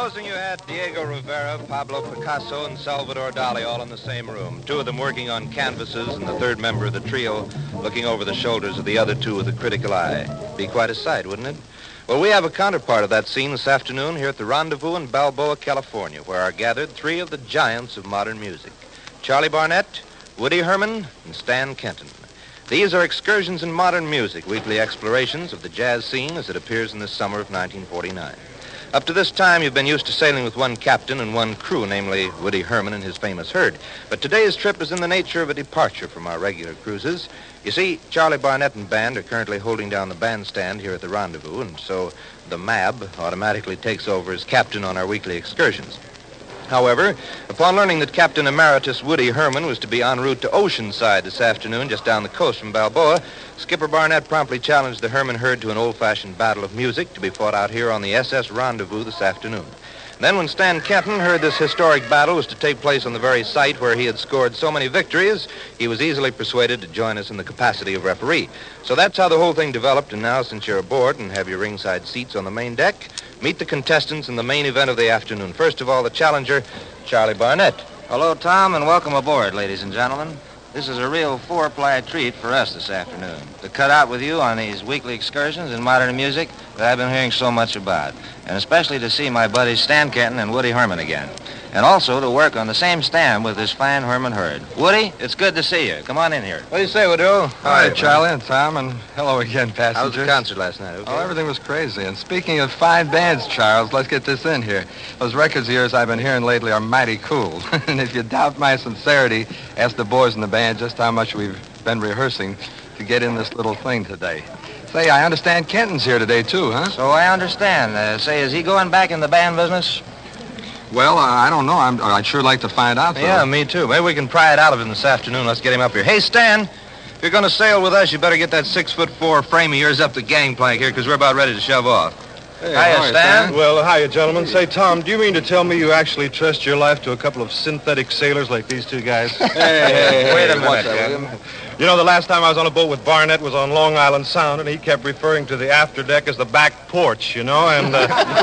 Supposing you had Diego Rivera, Pablo Picasso, and Salvador Dali all in the same room, two of them working on canvases and the third member of the trio looking over the shoulders of the other two with a critical eye. Be quite a sight, wouldn't it? Well, we have a counterpart of that scene this afternoon here at the Rendezvous in Balboa, California, where are gathered three of the giants of modern music, Charlie Barnett, Woody Herman, and Stan Kenton. These are Excursions in Modern Music, weekly explorations of the jazz scene as it appears in the summer of 1949. Up to this time, you've been used to sailing with one captain and one crew, namely Woody Herman and his famous herd. But today's trip is in the nature of a departure from our regular cruises. You see, Charlie Barnett and band are currently holding down the bandstand here at the Rendezvous, and so the MAB automatically takes over as captain on our weekly excursions. However, upon learning that Captain Emeritus Woody Herman was to be en route to Oceanside this afternoon, just down the coast from Balboa, Skipper Barnett promptly challenged the Herman herd to an old-fashioned battle of music to be fought out here on the SS Rendezvous this afternoon. Then when Stan Kenton heard this historic battle was to take place on the very site where he had scored so many victories, he was easily persuaded to join us in the capacity of referee. So that's how the whole thing developed, and now, since you're aboard and have your ringside seats on the main deck, meet the contestants in the main event of the afternoon. First of all, the challenger, Charlie Barnett. Hello, Tom, and welcome aboard, ladies and gentlemen. This is a real four-ply treat for us this afternoon, to cut out with you on these weekly excursions in modern music that I've been hearing so much about, and especially to see my buddies Stan Kenton and Woody Herman again, and also to work on the same stand with this fine Herman herd. Woody, it's good to see you. Come on in here. What do you say, Woody? Hi, Charlie and Tom, and hello again, passengers. How was the concert last night? Okay? Oh, everything was crazy. And speaking of fine bands, Charles, let's get this in here. Those records of yours I've been hearing lately are mighty cool. And if you doubt my sincerity, ask the boys in the band just how much we've been rehearsing to get in this little thing today. Say, I understand Kenton's here today, too, huh? So I understand. Say, is he going back in the band business? Well, I don't know. I'd sure like to find out, though. Yeah, me too. Maybe we can pry it out of him this afternoon. Let's get him up here. Hey, Stan, if you're going to sail with us, you better get that 6'4" frame of yours up the gangplank here, because we're about ready to shove off. Hey, hiya, Stan. Well, hiya, gentlemen. Say, Tom, do you mean to tell me you actually trust your life to a couple of synthetic sailors like these two guys? Hey, wait a minute, William. You know, the last time I was on a boat with Barnett was on Long Island Sound, and he kept referring to the afterdeck as the back porch, you know, and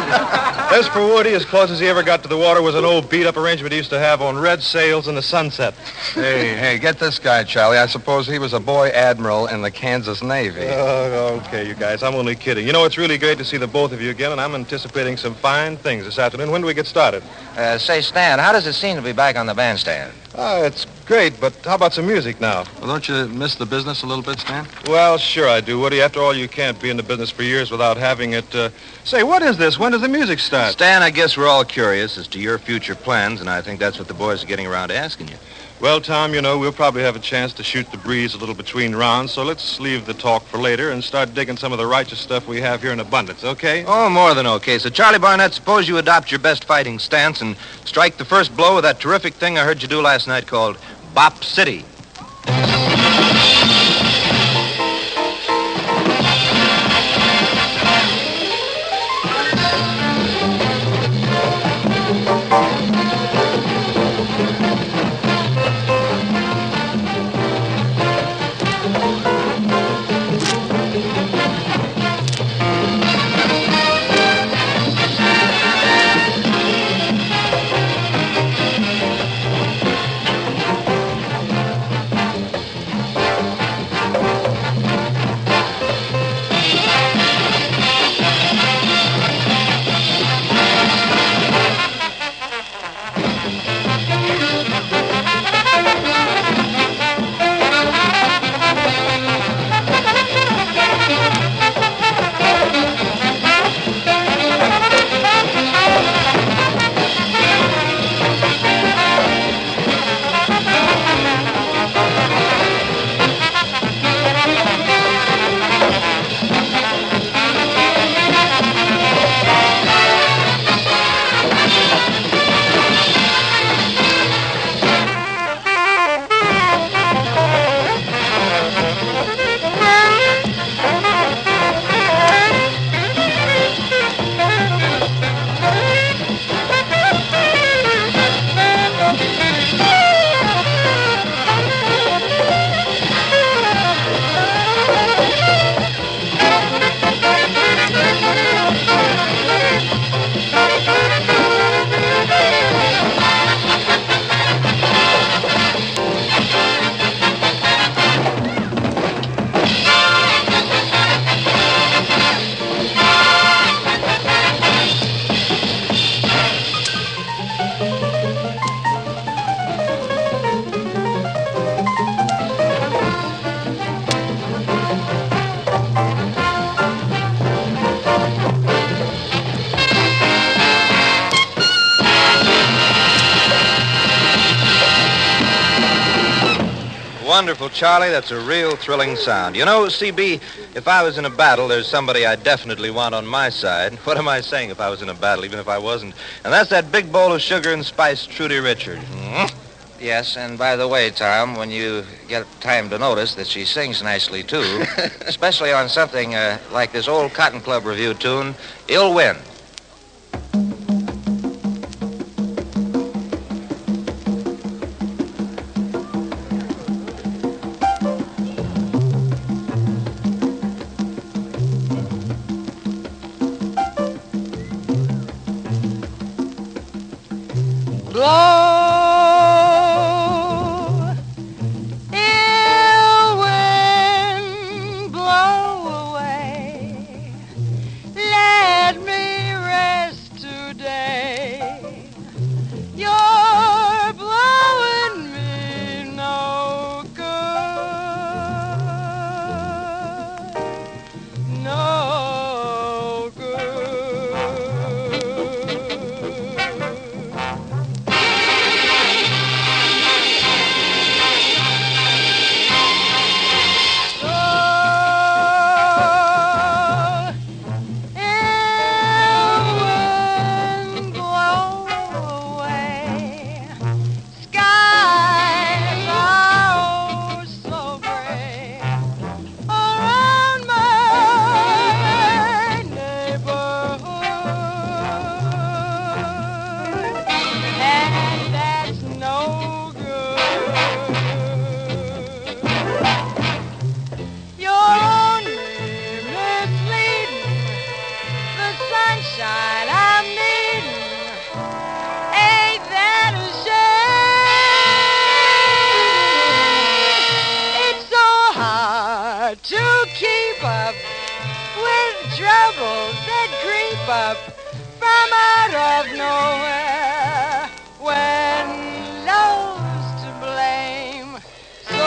as for Woody, as close as he ever got to the water was an old beat-up arrangement he used to have on red sails in the sunset. Hey, get this guy, Charlie. I suppose he was a boy admiral in the Kansas Navy. Oh, okay, you guys. I'm only kidding. You know, it's really great to see the both of you again, and I'm anticipating some fine things this afternoon. When do we get started? Say, Stan, how does it seem to be back on the bandstand? It's great, but how about some music now? Well, don't you miss the business a little bit, Stan? Well, sure I do, Woody. After all, you can't be in the business for years without having it. Say, what is this? When does the music start? Stan, I guess we're all curious as to your future plans, and I think that's what the boys are getting around to asking you. Well, Tom, you know, we'll probably have a chance to shoot the breeze a little between rounds, so let's leave the talk for later and start digging some of the righteous stuff we have here in abundance, okay? Oh, more than okay. So, Charlie Barnett, suppose you adopt your best fighting stance and strike the first blow with that terrific thing I heard you do last night called Bop City. Wonderful, Charlie. That's a real thrilling sound. You know, CB, if I was in a battle, there's somebody I definitely want on my side. What am I saying if I was in a battle, even if I wasn't? And that's that big bowl of sugar and spice, Trudy Richard. Yes, and by the way, Tom, when you get time to notice that she sings nicely, too, especially on something like this old Cotton Club Review tune, Ill Wind. Blow, ill wind, blow away. Let me rest today. You're blowing me no good, no good. Sunshine I'm needing, ain't that a shame? It's so hard to keep up with troubles that creep up from out of nowhere when love's to blame. So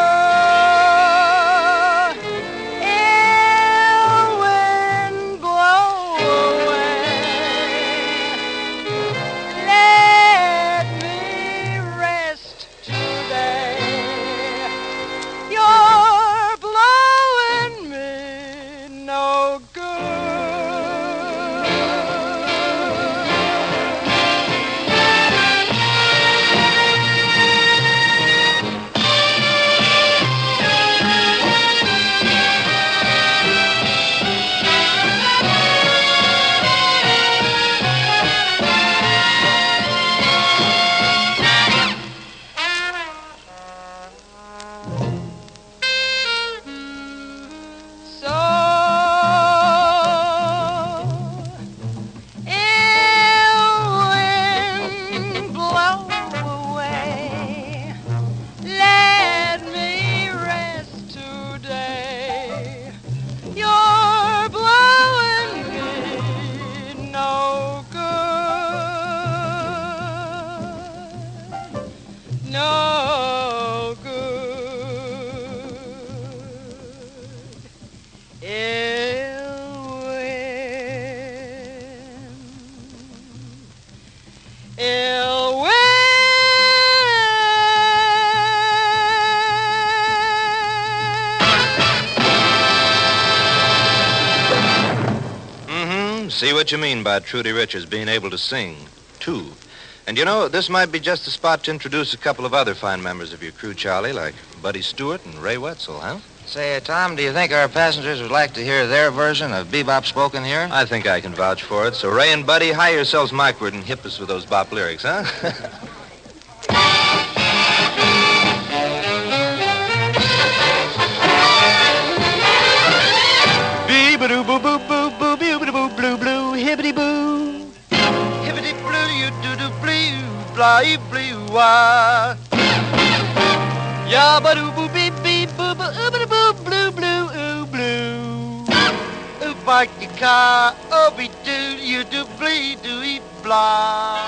no good. Ill wind, ill wind. See what you mean by Trudy Richards being able to sing, too. And you know, this might be just the spot to introduce a couple of other fine members of your crew, Charlie, like Buddy Stewart and Ray Wetzel, huh? Say, Tom, do you think our passengers would like to hear their version of Bebop spoken here? I think I can vouch for it. So Ray and Buddy, hie yourselves micward and hip us with those bop lyrics, huh? Bee-ba-doo-boo-boo-boo-boo, bee-ba-doo-boo-blue-blue, hibbity-boo. Hibbity-blue, you do-do-blue, fly-blue-wah. Ya-ba-doo-boo-bee-bee-boo-boo-ooba-doo-boo-blue-blue, ooh-blue. Ooh-bark-the-car, oh-be-doo, you do-blee-doo-ee-blah.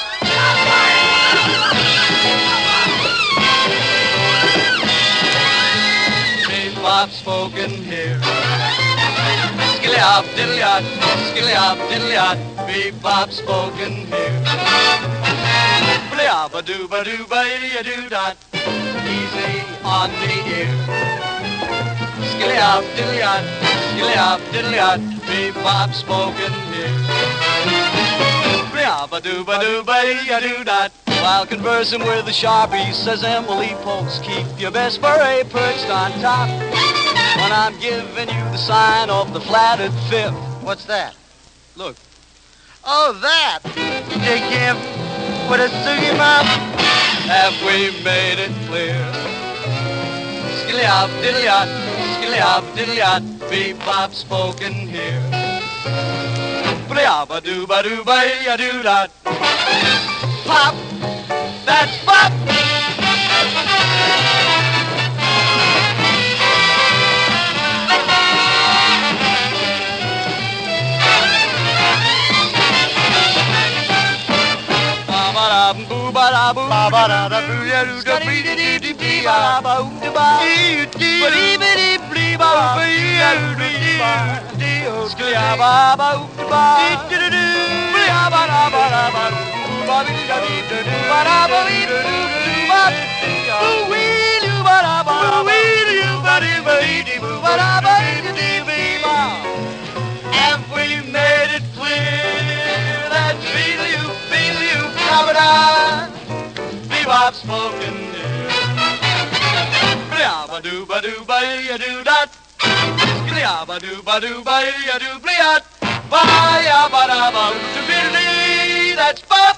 Bebop spoken here. Skilly-hop, diddly-hop, skilly-hop, diddly-hop, bebop spoken here. Blee-hop-a-doo-ba-doo-ba-dee-a-doo-dot. easy on the ear. Skilly-up, diddly-up, skilly-up, diddly-up, bebop spoken here. Ba-doo-ba-doo-ba-doo-ba-doo-dot. While conversing with the Sharpie, says Emily Polks, keep your best beret perched on top. When I'm giving you the sign of the flatted fifth. What's that? Look. Oh, that! Dig him with a sugi mouth. Have we made it clear? Skilly-up, diddly-up, skilly-up, diddly-up, bebop spoken here. Ba-doo-ba-doo-ba-doo-ba-doo-dot. Pop! That's pop! Ba-ba-da-boo, ba-ba-da-boo, scuddy-dee-dee-dee-dee, have we made it clear that feel you, bebop spoken here. Ba-doo-ba-doo-ba-doo-dot. Skilly-ba-doo-ba-doo-ba-doo-bliat. Ba-ya-ba-da-ba-doo-biddly. That's bop.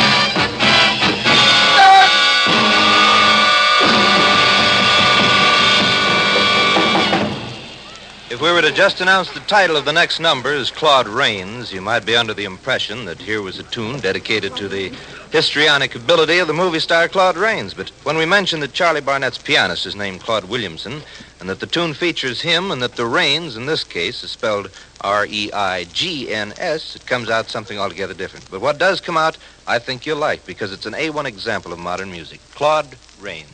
If we were to just announce the title of the next number as Claude Rains, you might be under the impression that here was a tune dedicated to the histrionic ability of the movie star Claude Rains. But when we mention that Charlie Barnett's pianist is named Claude Williamson, and that the tune features him, and that the Rains, in this case, is spelled R-E-I-G-N-S, it comes out something altogether different. But what does come out, I think you'll like, because it's an A1 example of modern music. Claude Rains.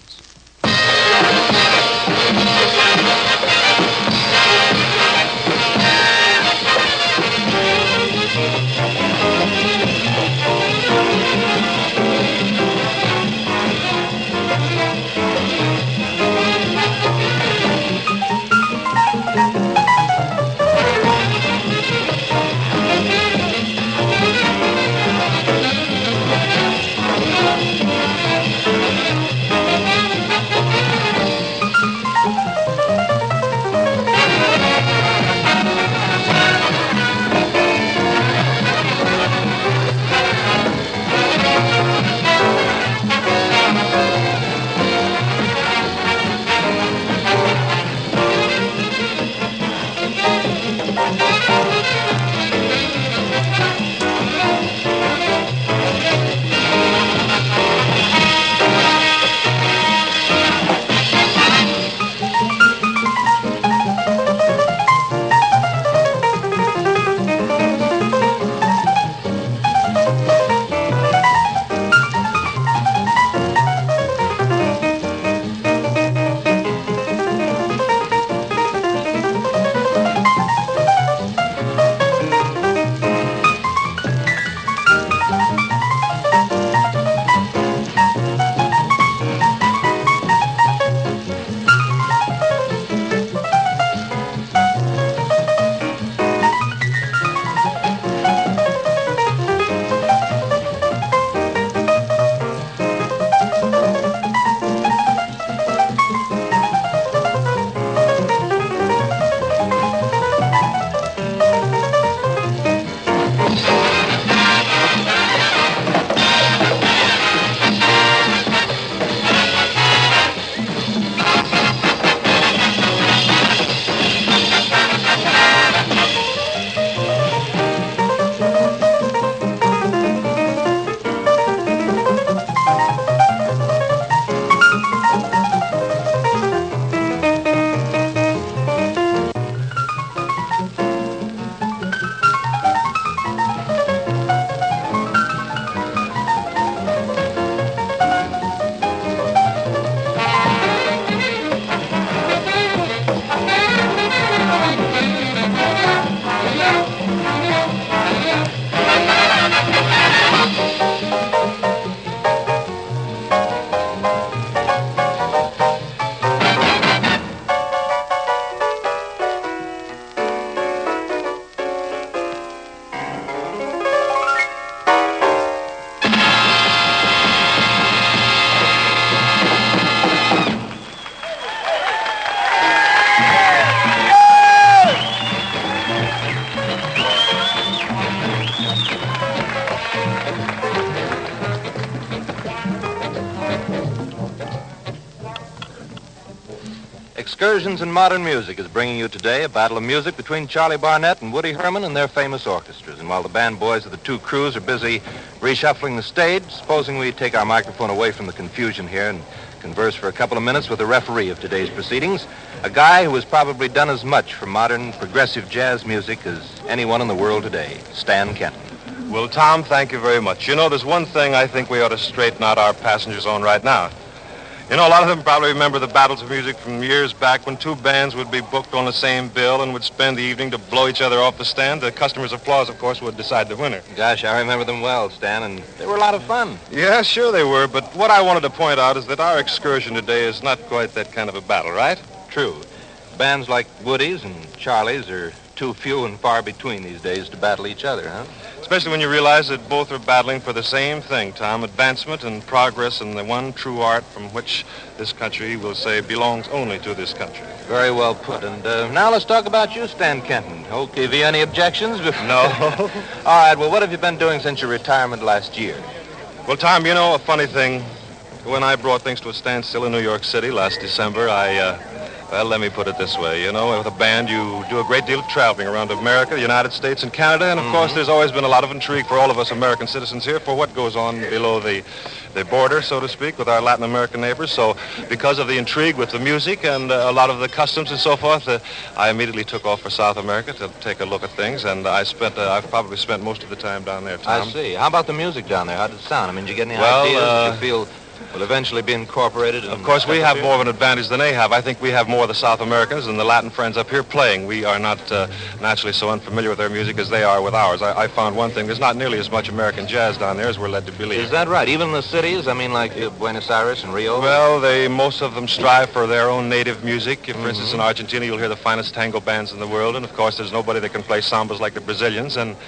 Excursions in Modern Music is bringing you today a battle of music between Charlie Barnett and Woody Herman and their famous orchestras. And while the band boys of the two crews are busy reshuffling the stage, supposing we take our microphone away from the confusion here and converse for a couple of minutes with the referee of today's proceedings, a guy who has probably done as much for modern progressive jazz music as anyone in the world today, Stan Kenton. Well, Tom, thank you very much. You know, there's one thing I think we ought to straighten out our passengers on right now. You know, a lot of them probably remember the battles of music from years back when two bands would be booked on the same bill and would spend the evening to blow each other off the stand. The customers' applause, of course, would decide the winner. Gosh, I remember them well, Stan, and they were a lot of fun. Yeah, sure they were, but what I wanted to point out is that our excursion today is not quite that kind of a battle, right? True. Bands like Woody's and Charlie's are too few and far between these days to battle each other, huh? Especially when you realize that both are battling for the same thing, Tom, advancement and progress in the one true art from which this country will say belongs only to this country. Very well put. And now let's talk about you, Stan Kenton. Okay, have you any objections? No. All right, well, what have you been doing since your retirement last year? Well, Tom, you know, a funny thing, when I brought things to a standstill in New York City last December, well, let me put it this way. You know, with a band, you do a great deal of traveling around America, the United States, and Canada. And, of course, there's always been a lot of intrigue for all of us American citizens here for what goes on below the border, so to speak, with our Latin American neighbors. So because of the intrigue with the music and a lot of the customs and so forth, I immediately took off for South America to take a look at things. And I've probably spent most of the time down there, Tom. I see. How about the music down there? How did it sound? I mean, did you get any Well, ideas that you feel will eventually be incorporated? Of course, we have more of an advantage than they have. I think we have more of the South Americans and the Latin friends up here playing. We are not naturally so unfamiliar with their music as they are with ours. I found one thing. There's not nearly as much American jazz down there as we're led to believe. Is that right? Even the cities? I mean, like Buenos Aires and Rio? Well, most of them strive for their own native music. For instance, in Argentina, you'll hear the finest tango bands in the world. And, of course, there's nobody that can play sambas like the Brazilians. And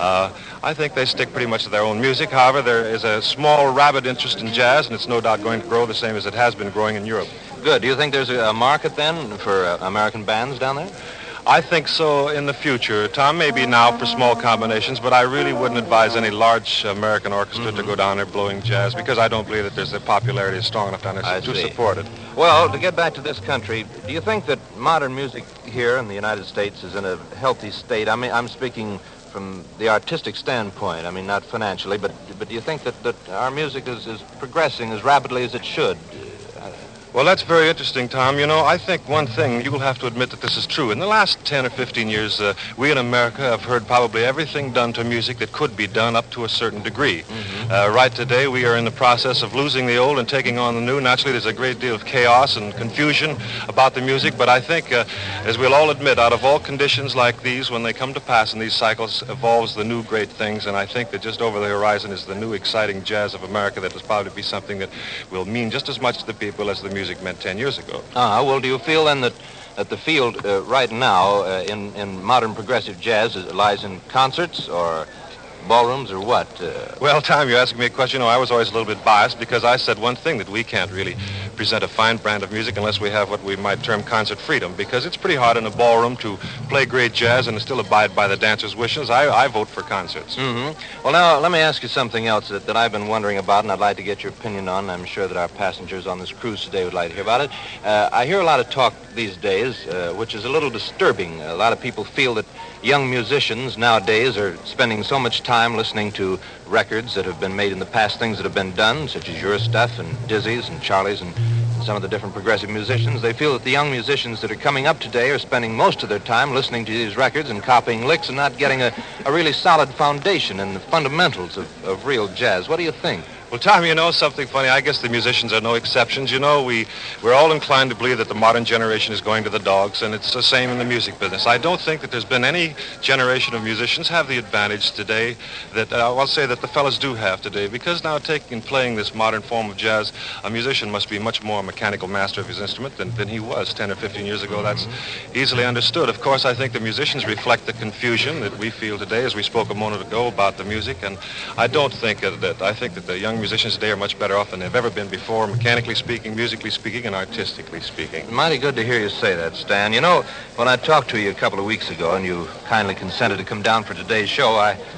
I think they stick pretty much to their own music. However, there is a small, rabid interest in jazz, and it's no doubt going to grow the same as it has been growing in Europe. Good. Do you think there's a market then for American bands down there? I think so in the future. Tom, maybe now for small combinations, but I really wouldn't advise any large American orchestra to go down there blowing jazz because I don't believe that there's the popularity is strong enough down there to support it. Well, to get back to this country, do you think that modern music here in the United States is in a healthy state? I mean, I'm speaking from the artistic standpoint, I mean, not financially, but do you think that our music is progressing as rapidly as it should? Well, that's very interesting, Tom. You know, I think one thing, you will have to admit that this is true. In the last 10 or 15 years, we in America have heard probably everything done to music that could be done up to a certain degree. Right today, we are in the process of losing the old and taking on the new. Naturally, there's a great deal of chaos and confusion about the music, but I think, as we'll all admit, out of all conditions like these, when they come to pass in these cycles, evolves the new great things, and I think that just over the horizon is the new exciting jazz of America that will probably be something that will mean just as much to the people as the music meant 10 years ago. Well, do you feel then that the field right now in modern progressive jazz lies in concerts or ballrooms or what? Well, Tom, you're asking me a question. I was always a little bit biased because I said one thing, that we can't really present a fine brand of music unless we have what we might term concert freedom, because it's pretty hard in a ballroom to play great jazz and still abide by the dancer's wishes. I vote for concerts. Well, now, let me ask you something else that I've been wondering about, and I'd like to get your opinion on. I'm sure that our passengers on this cruise today would like to hear about it. I hear a lot of talk these days, which is a little disturbing. A lot of people feel that young musicians nowadays are spending so much time listening to records that have been made in the past, things that have been done, such as your stuff and Dizzy's and Charlie's and some of the different progressive musicians. They feel that the young musicians that are coming up today are spending most of their time listening to these records and copying licks and not getting a really solid foundation in the fundamentals of real jazz. What do you think? Well, Tom, you know something funny? I guess the musicians are no exceptions. You know, we're all inclined to believe that the modern generation is going to the dogs, and it's the same in the music business. I don't think that there's been any generation of musicians have the advantage today that I'll say that the fellas do have today, because now taking and playing this modern form of jazz, a musician must be much more a mechanical master of his instrument than he was 10 or 15 years ago. That's easily understood. Of course, I think the musicians reflect the confusion that we feel today, as we spoke a moment ago about the music, and I don't think that I think that the young musicians today are much better off than they've ever been before, mechanically speaking, musically speaking, and artistically speaking. Mighty good to hear you say that, Stan. You know, when I talked to you a couple of weeks ago and you kindly consented to come down for today's show,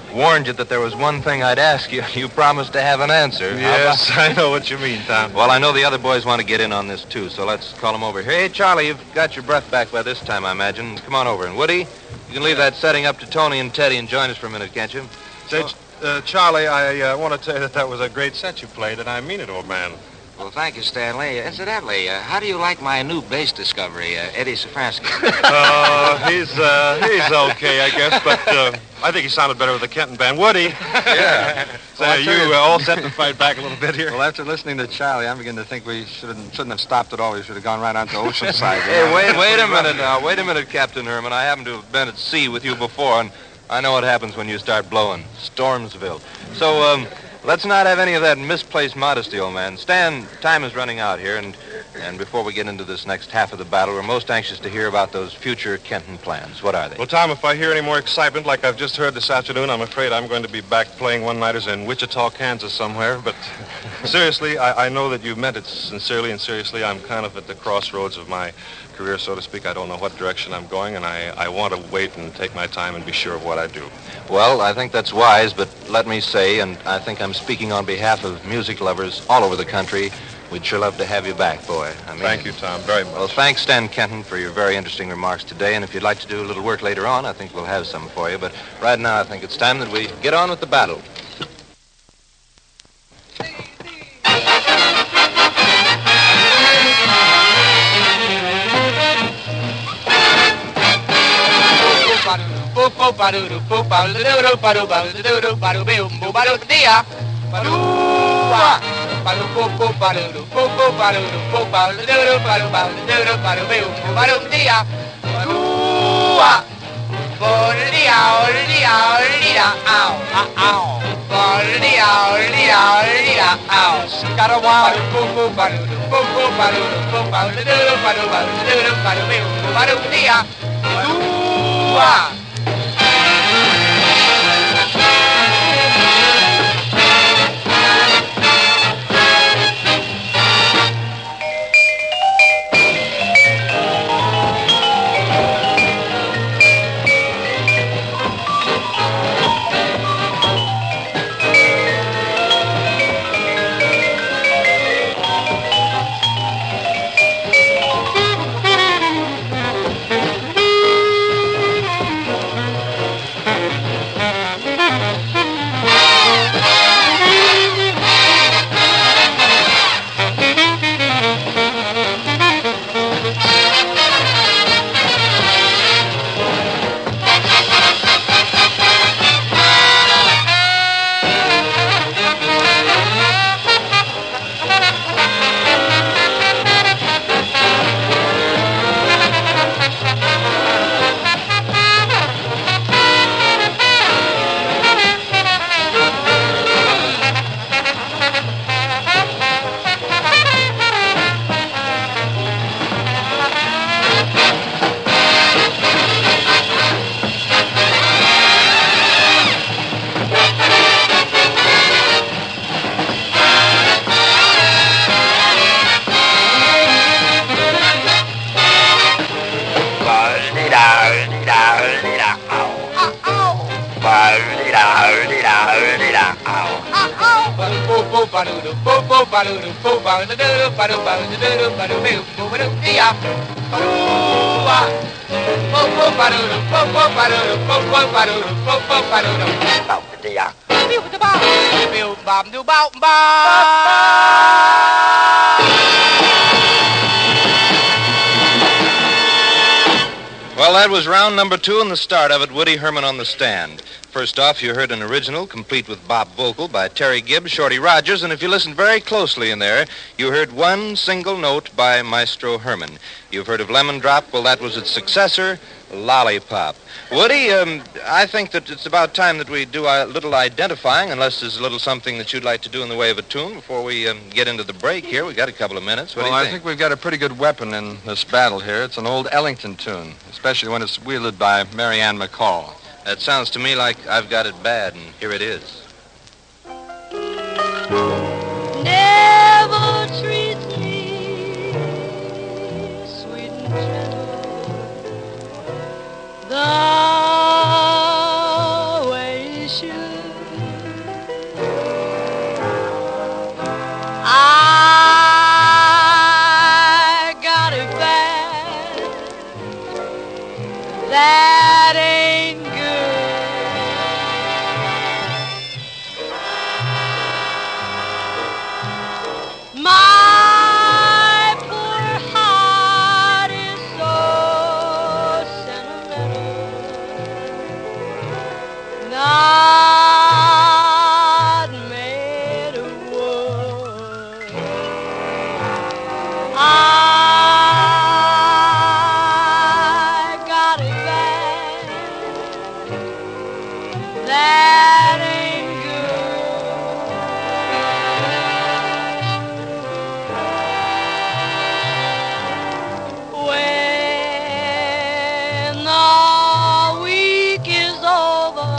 warned you that there was one thing I'd ask you. You promised to have an answer. Yes, I know what you mean, Tom. Well, I know the other boys want to get in on this, too, so let's call them over here. Hey, Charlie, you've got your breath back by this time, I imagine. Come on over. And Woody, you can leave that setting up to Tony and Teddy and join us for a minute, can't you? Say, Charlie, I want to tell you that was a great set you played, and I mean it, old man. Well, thank you, Stanley. Incidentally, how do you like my new bass discovery, Eddie Safransky? He's okay, I guess, but I think he sounded better with the Kenton band. Woody. Yeah. So Well, I tell you you- all set to fight back a little bit here? Well, after listening to Charlie, I'm beginning to think we shouldn't have stopped at all. We should have gone right on to Oceanside. you Hey, know? wait a minute now. Wait a minute, Captain Herman. I happen to have been at sea with you before, and I know what happens when you start blowing. Stormsville. So, let's not have any of that misplaced modesty, old man. Stan, time is running out here, and before we get into this next half of the battle, we're most anxious to hear about those future Kenton plans. What are they? Well, Tom, if I hear any more excitement like I've just heard this afternoon, I'm afraid I'm going to be back playing one-nighters in Wichita, Kansas somewhere. But seriously, I know that you meant it sincerely, and seriously, I'm kind of at the crossroads of my career, so to speak. I don't know what direction I'm going, and I want to wait and take my time and be sure of what I do. Well, I think that's wise, but let me say, and I think I'm speaking on behalf of music lovers all over the country, we'd sure love to have you back, boy. Thank you, Tom, very much. Well, thanks, Stan Kenton, for your very interesting remarks today. And if you'd like to do a little work later on, I think we'll have some for you. But right now, I think it's time that we get on with the battle. Well, that was round number 2 and the start of it, Woody Herman on the stand. First off, you heard an original, complete with bop vocal, by Terry Gibbs, Shorty Rogers, and if you listened very closely in there, you heard one single note by Maestro Herman. You've heard of Lemon Drop. Well, that was its successor, Lollipop. Woody, I think that it's about time that we do a little identifying, unless there's a little something that you'd like to do in the way of a tune before we get into the break here. We got a couple of minutes. What do you I think? think we've got a pretty good weapon in this battle here. It's an old Ellington tune, especially when it's wielded by Mary Ann McCall. That sounds to me like I've got it bad, and here it is. Never treat me sweet and gentle the way you should. that ain't good. My poor heart is so sentimental, not made of wood. I got it back, that ain't good. When the week is over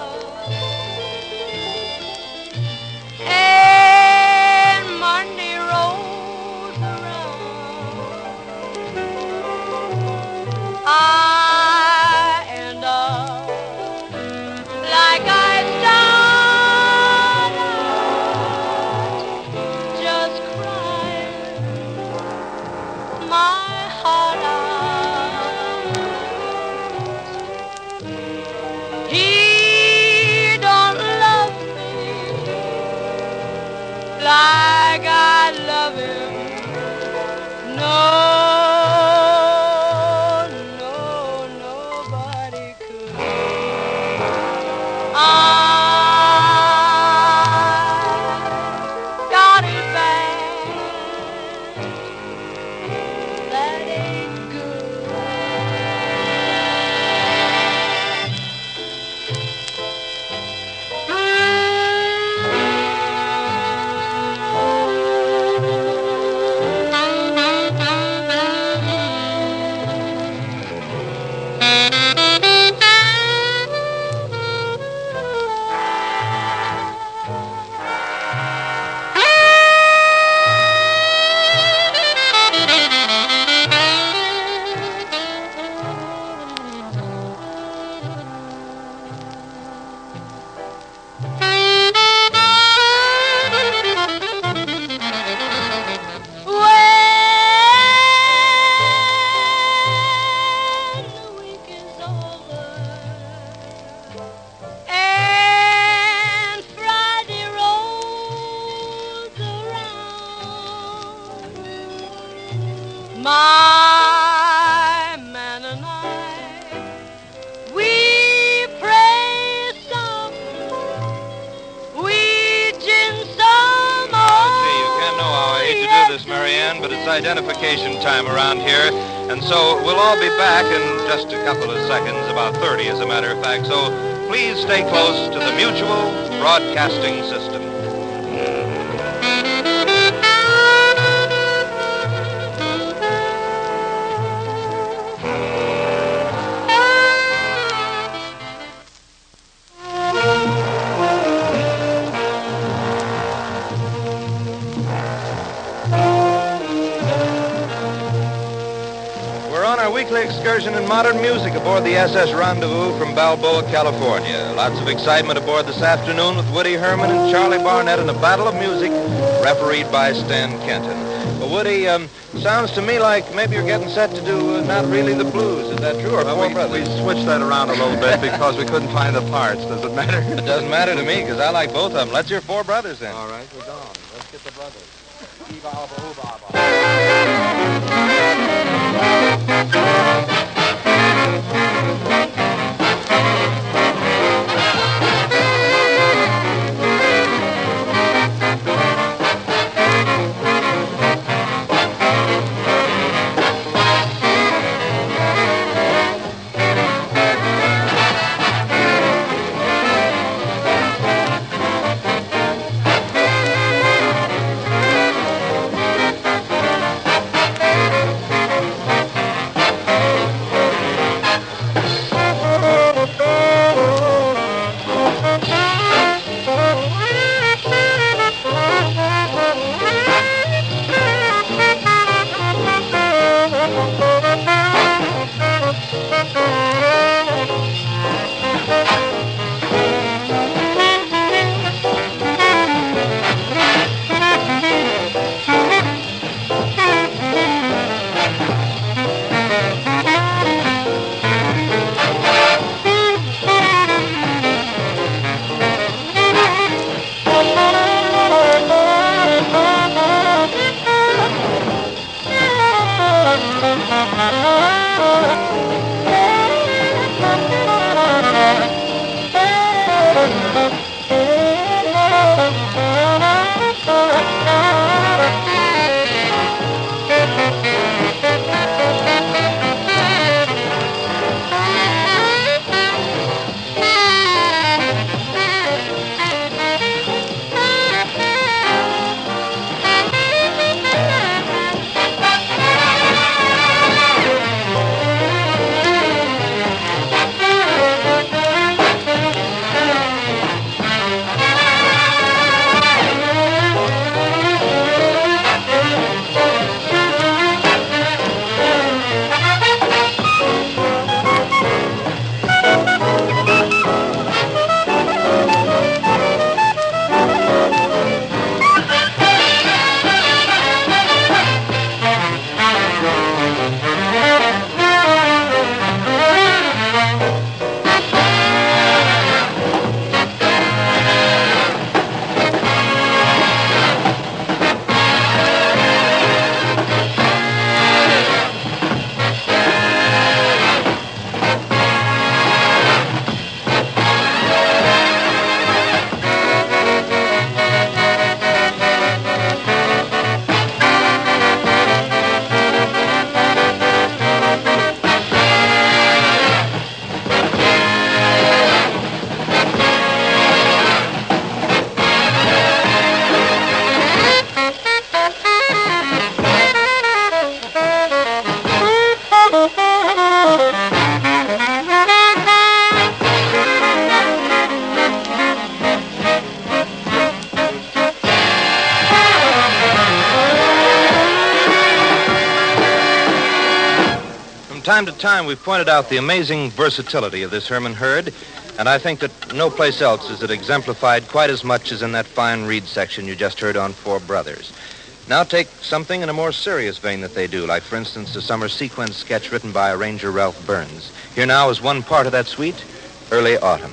and Monday rolls around, I end up like I started, just crying my heart out. He don't love me like I love him. No, no, nobody could. I got it back, that ain't good. When the week is over and Friday rolls around, my man and I, we pray softly, we gin some Gee, you can't know how I hate to do this, Marianne, but it's identification time around here. And so we'll all be back in just a couple of seconds, about 30 as a matter of fact. So please stay close to the Mutual Broadcasting System. We're on our weekly excursion in modern music aboard the SS Rendezvous from Balboa, California. Lots of excitement aboard this afternoon with Woody Herman and Charlie Barnett in a battle of music refereed by Stan Kenton. Well, Woody, sounds to me like maybe you're getting set to do Not Really the Blues. Is that true? Or Four We Brothers? switched that around a little bit because we couldn't find the parts. Does it matter? It doesn't matter to me because I like both of them. Let's hear Four Brothers then. All right, we're gone. Let's get the brothers. Eva, From time to time, we've pointed out the amazing versatility of this Herman Herd, and I think that no place else is it exemplified quite as much as in that fine reed section you just heard on Four Brothers. Now take something in a more serious vein that they do, like, for instance, the summer sequence sketch written by arranger Ralph Burns. Here now is one part of that suite, Early Autumn.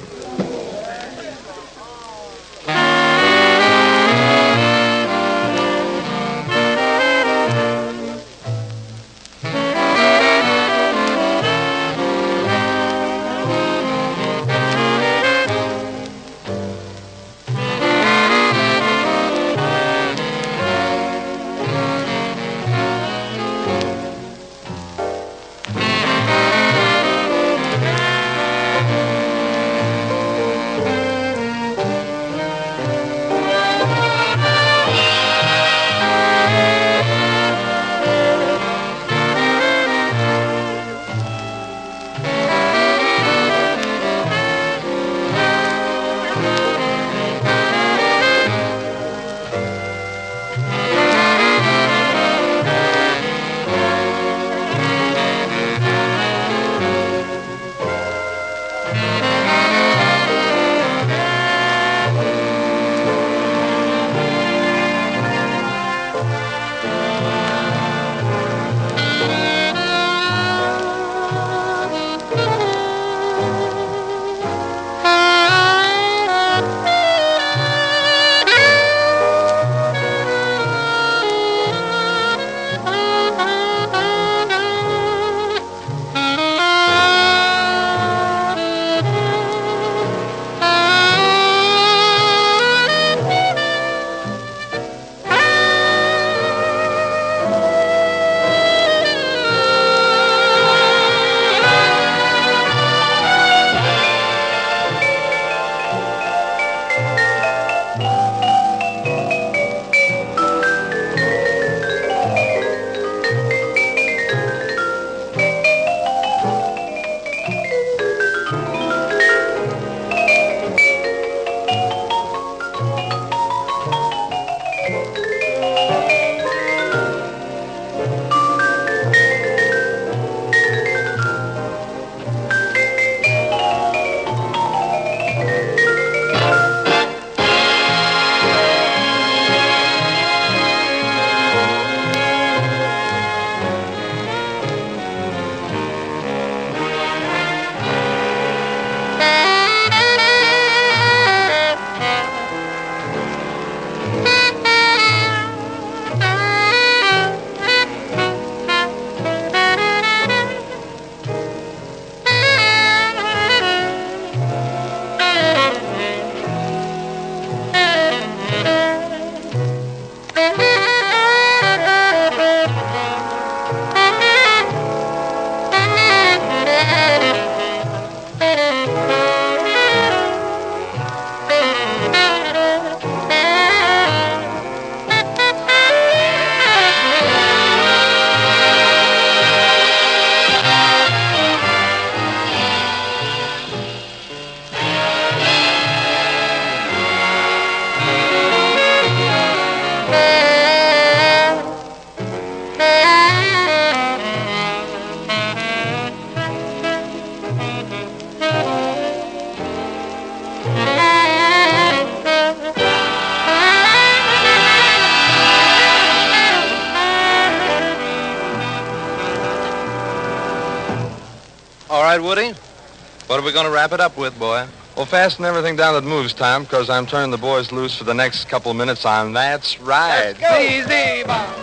All right, Woody. What are we going to wrap it up with, boy? Well, fasten everything down that moves, Tom, because I'm turning the boys loose for the next couple of minutes on That's Right. Easy,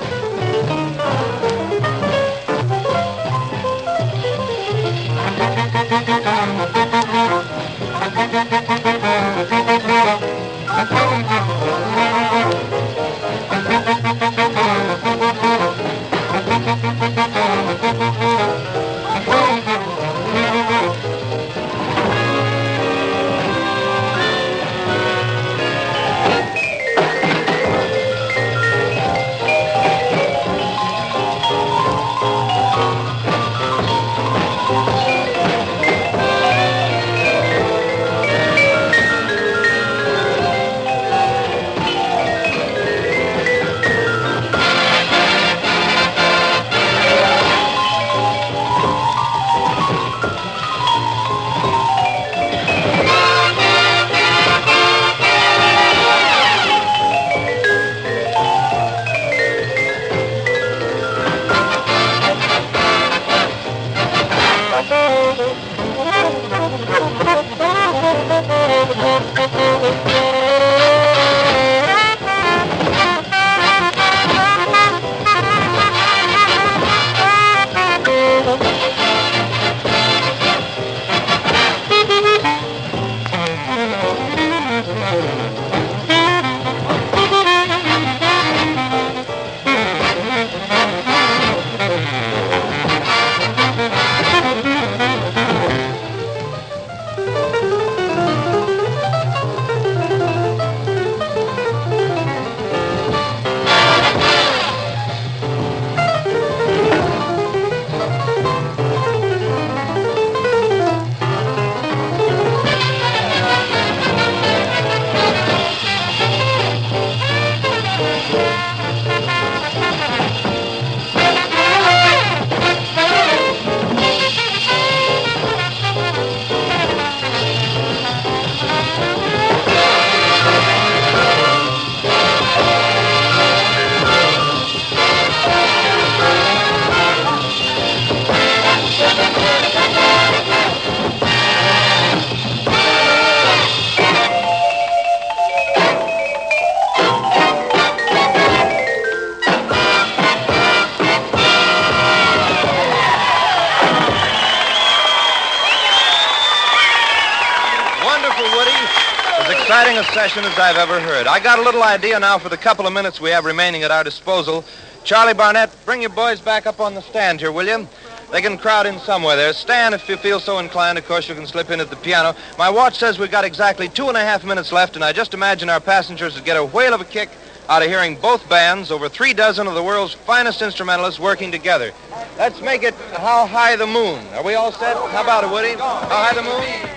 Exciting a session as I've ever heard. I got a little idea now for the couple of minutes we have remaining at our disposal. Charlie Barnett, bring your boys back up on the stand here, will you? They can crowd in somewhere there. Stan, if you feel so inclined, of course, you can slip in at the piano. My watch says we've got exactly 2.5 minutes left, and I just imagine our passengers would get a whale of a kick out of hearing both bands, over 3 dozen of the world's finest instrumentalists working together. Let's make it How High the Moon. Are we all set? How about it, Woody? How High the Moon?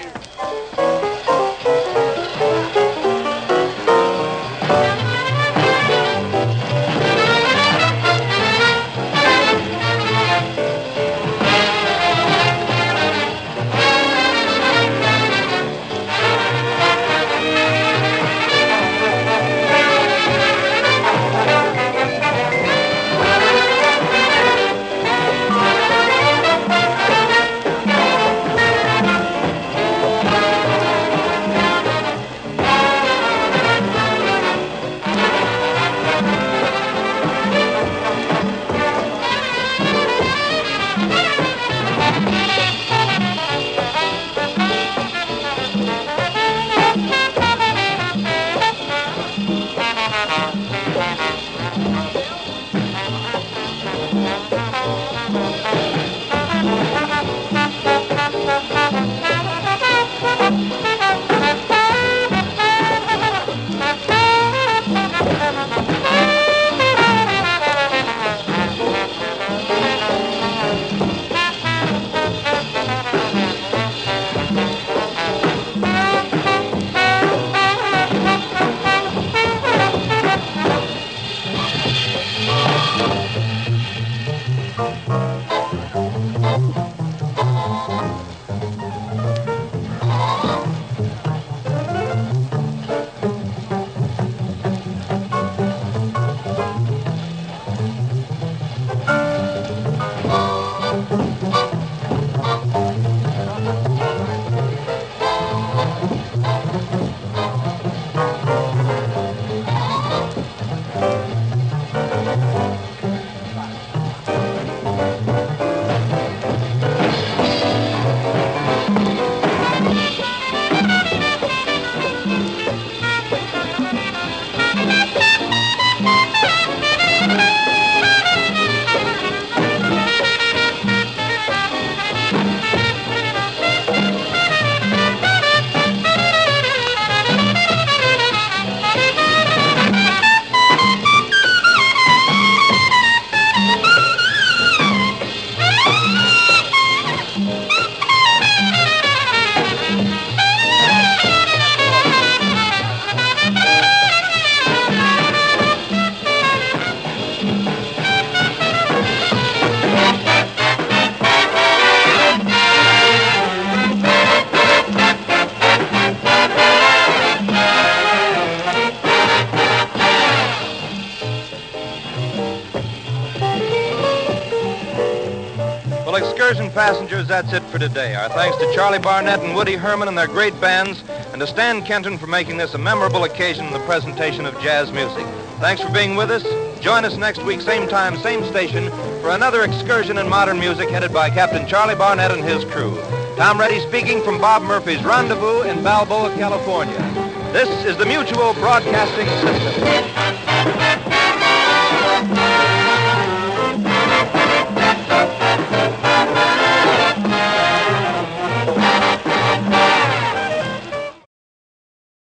passengers, that's it for today. Our thanks to Charlie Barnett and Woody Herman and their great bands, and to Stan Kenton for making this a memorable occasion in the presentation of jazz music. Thanks for being with us. Join us next week, same time, same station, for another excursion in modern music headed by Captain Charlie Barnett and his crew. Tom Reddy speaking from Bob Murphy's Rendezvous in Balboa, California. This is the Mutual Broadcasting System.